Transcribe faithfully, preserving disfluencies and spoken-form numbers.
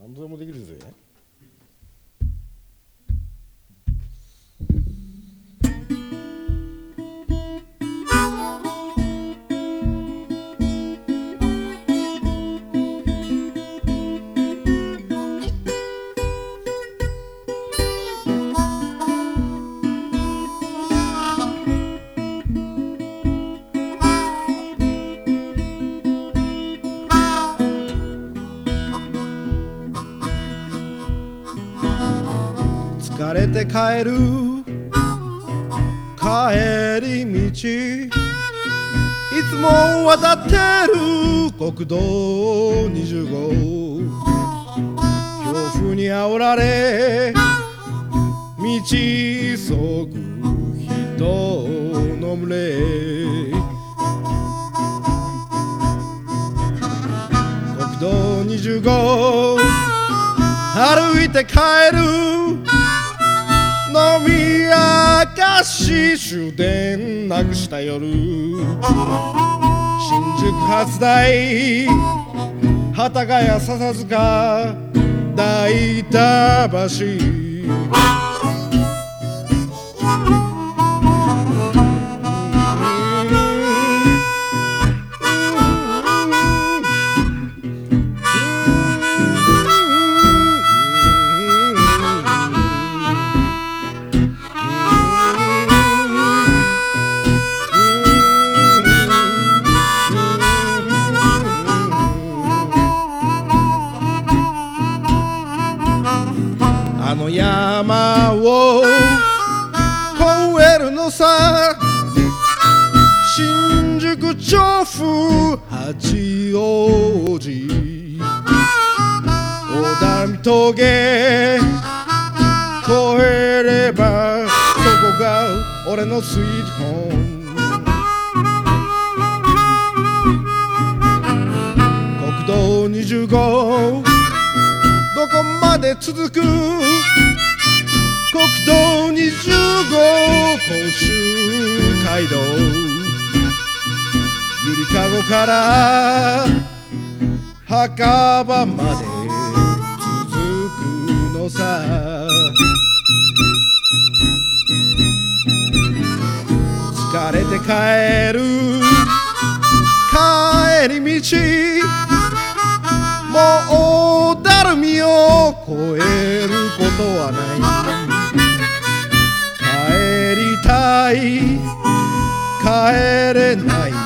何度でもできるぜ。 疲れて帰る帰り道、いつも渡ってる国道にじゅうご、強風に煽られ道急ぐ人の群れ、国道にじゅうご歩いて帰る、飲み明かし終電なくした夜、新宿初台幡ヶ谷笹塚大田橋、あの山を越えるのさ、新宿調布八王子大波峠越えればそこが俺のスイートホーム、国道にじゅうごどこまで続く、国道にじゅうご甲州街道、ゆりかごから墓場まで続くのさ、疲れて帰る帰り道、もうだるみを越えることはない、帰りたい帰れない